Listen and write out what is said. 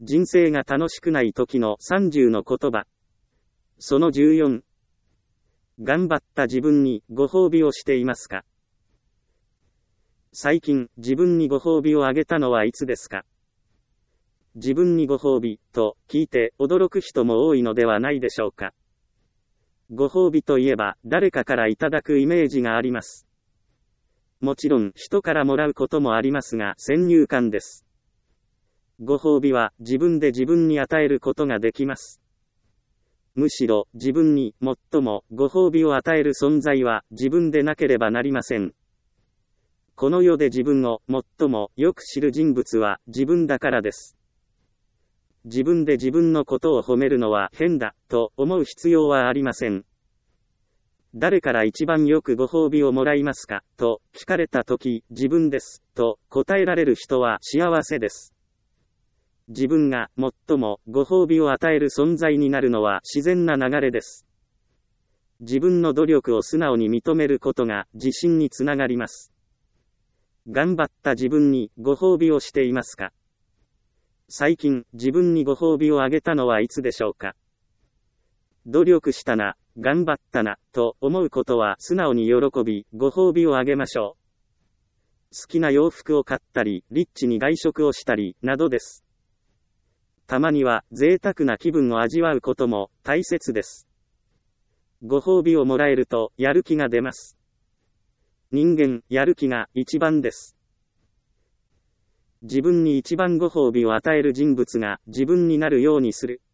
人生が楽しくない時の30の言葉。その14。頑張った自分にご褒美をしていますか？最近、自分にご褒美をあげたのはいつですか？自分にご褒美、と聞いて驚く人も多いのではないでしょうか。ご褒美といえば、誰かからいただくイメージがあります。もちろん、人からもらうこともありますが、先入観です。ご褒美は、自分で自分に与えることができます。むしろ、自分に、最も、ご褒美を与える存在は、自分でなければなりません。この世で自分を、最も、よく知る人物は、自分だからです。自分で自分のことを褒めるのは変だ、と思う必要はありません。誰から一番よくご褒美をもらいますか、と聞かれたとき、自分です、と答えられる人は幸せです。自分が最もご褒美を与える存在になるのは自然な流れです。自分の努力を素直に認めることが自信につながります。頑張った自分にご褒美をしていますか？最近、自分にご褒美をあげたのはいつでしょうか？努力したな、頑張ったな、と思うことは素直に喜び、ご褒美をあげましょう。好きな洋服を買ったり、リッチに外食をしたり、などです。たまには、贅沢な気分を味わうことも大切です。ご褒美をもらえると、やる気が出ます。人間、やる気が一番です。自分に一番ご褒美を与える人物が自分になるようにする。